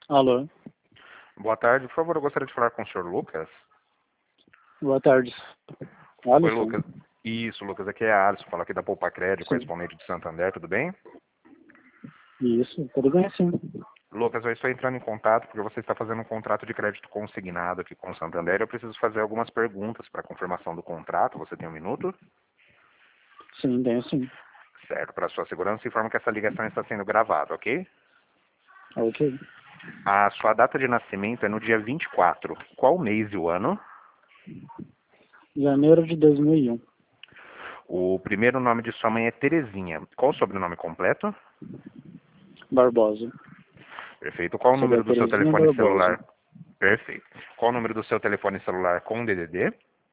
Alô, Boa tarde, por favor, eu gostaria de falar com o senhor Lucas. boa tarde. Oi, Alisson? Lucas. Isso, Lucas, aqui é a Alisson, falo aqui da Poupa Crédito, Sim, correspondente de Santander, tudo bem? isso, tudo bem sim. Lucas, eu estou entrando em contato porque você está fazendo um contrato de crédito consignado aqui com o Santander. Eu preciso fazer algumas perguntas para confirmação do contrato. Você tem um minuto? Sim, tenho sim. Certo, para sua segurança, informo que essa ligação está sendo gravada, ok? Ok. A sua data de nascimento é no dia 24. Qual o mês e o ano? Janeiro de 2001. O primeiro nome de sua mãe é Terezinha. Qual o sobrenome completo? Barbosa. Perfeito. Qual o Seria número do seu Terezinha telefone Barbosa. celular? Perfeito. Qual o número do seu telefone celular com DDD?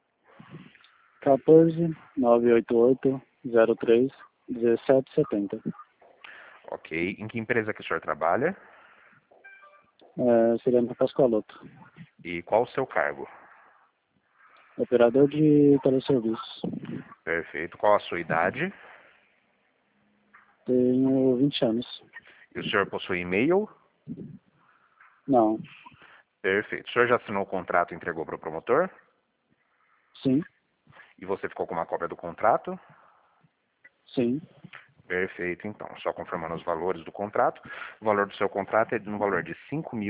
14 988 03 1770. Ok. Em que empresa que o senhor trabalha? Seria na Pascoaloto. E qual o seu cargo? Operador de teleserviço. Perfeito. Qual a sua idade? Tenho 20 anos. E o senhor possui e-mail? Não. Perfeito. O senhor já assinou o contrato e entregou para o promotor? Sim, E você ficou com uma cópia do contrato? sim. Perfeito, então. Só confirmando os valores do contrato. O valor do seu contrato é no valor de R$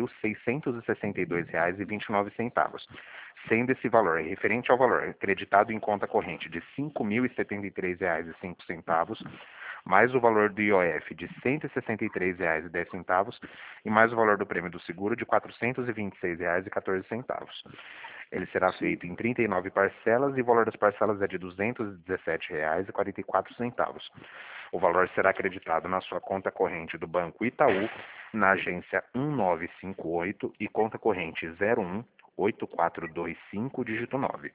5.662,29, sendo esse valor referente ao valor acreditado em conta corrente de R$ 5.073,05, mais o valor do IOF de R$ 163,10 e mais o valor do prêmio do seguro de R$ 426,14. Ele será Sim. feito em 39 parcelas e o valor das parcelas é de R$ 217,44. O valor será acreditado na sua conta corrente do Banco Itaú, na agência 1958 e conta corrente 018425, dígito 9.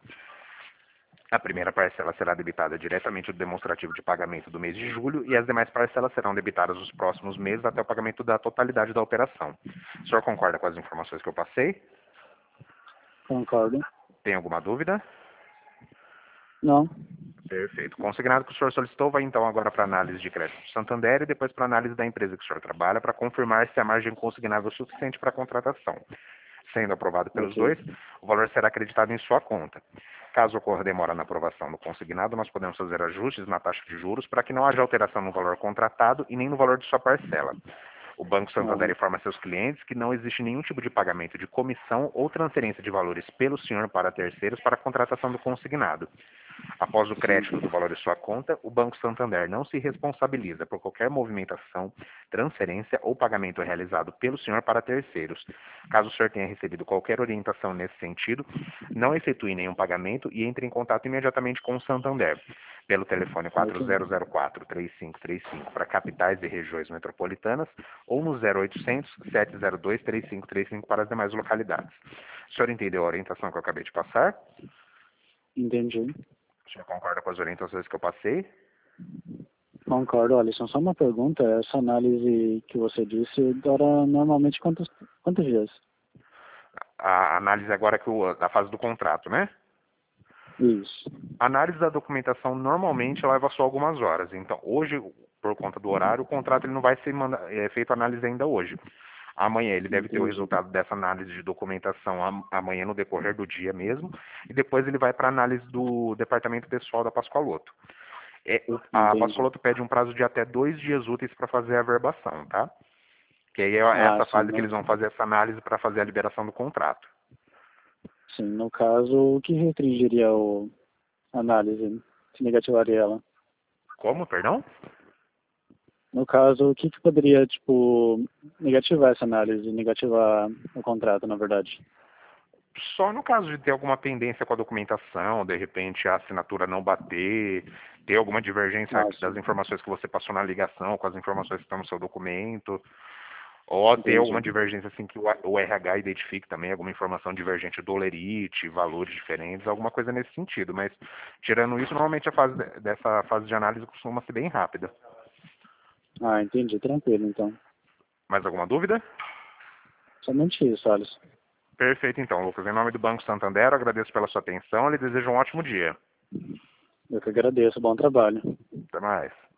A primeira parcela será debitada diretamente do demonstrativo de pagamento do mês de julho e as demais parcelas serão debitadas nos próximos meses até o pagamento da totalidade da operação. O senhor concorda com as informações que eu passei? Concordo. Tem alguma dúvida? Não. Perfeito. Consignado que o senhor solicitou vai então agora para análise de crédito do Santander e depois para análise da empresa que o senhor trabalha para confirmar se a margem consignável é suficiente para a contratação. Sendo aprovado pelos Ok. dois, o valor será acreditado em sua conta. Caso ocorra demora na aprovação do consignado, nós podemos fazer ajustes na taxa de juros para que não haja alteração no valor contratado e nem no valor de sua parcela. O Banco Santander Ah, informa seus clientes que não existe nenhum tipo de pagamento de comissão ou transferência de valores pelo senhor para terceiros para a contratação do consignado. Após o sim. crédito do valor de sua conta, o Banco Santander não se responsabiliza por qualquer movimentação, transferência ou pagamento realizado pelo senhor para terceiros. Caso o senhor tenha recebido qualquer orientação nesse sentido, não efetue nenhum pagamento e entre em contato imediatamente com o Santander, pelo telefone Ok. 4004-3535 para capitais e regiões metropolitanas ou no 0800 702 3535 para as demais localidades. O senhor entendeu a orientação que eu acabei de passar? Entendi. O senhor concorda com as orientações que eu passei? Concordo, Alisson. Só uma pergunta, essa análise que você disse dura normalmente quantos dias? A análise agora da fase do contrato, né? Isso. A análise da documentação normalmente leva só algumas horas. Então, hoje, por conta do horário, o contrato ele não vai ser feito análise ainda hoje. Amanhã ele deve ter o Entendi. resultado dessa análise de documentação amanhã no decorrer do dia mesmo, e depois ele vai para a análise do departamento pessoal da Pascoaloto. A Entendi. Pascoaloto pede um prazo de até 2 dias úteis para fazer a verbação, tá? Que aí é Ah, essa sim. fase que eles vão fazer essa análise para fazer a liberação do contrato. Sim, no caso, o que restringiria a análise? Se negativaria ela? Como, perdão? No caso, o que poderia, tipo, negativar essa análise, negativar o contrato, na verdade? Só no caso de ter alguma pendência com a documentação, de repente a assinatura não bater, ter alguma divergência Ah, das sim. informações que você passou na ligação com as informações que estão no seu documento, ou ter alguma Entendi. divergência assim que o RH identifique também, alguma informação divergente do Olerite, valores diferentes, alguma coisa nesse sentido. Mas tirando isso, normalmente dessa fase de análise costuma ser bem rápida. Ah, entendi. Tranquilo, então. Mais alguma dúvida? Somente isso, Alisson. Perfeito, então, Lucas. Em nome do Banco Santander, agradeço pela sua atenção e lhe desejo um ótimo dia. Eu que agradeço. Bom trabalho. Até mais.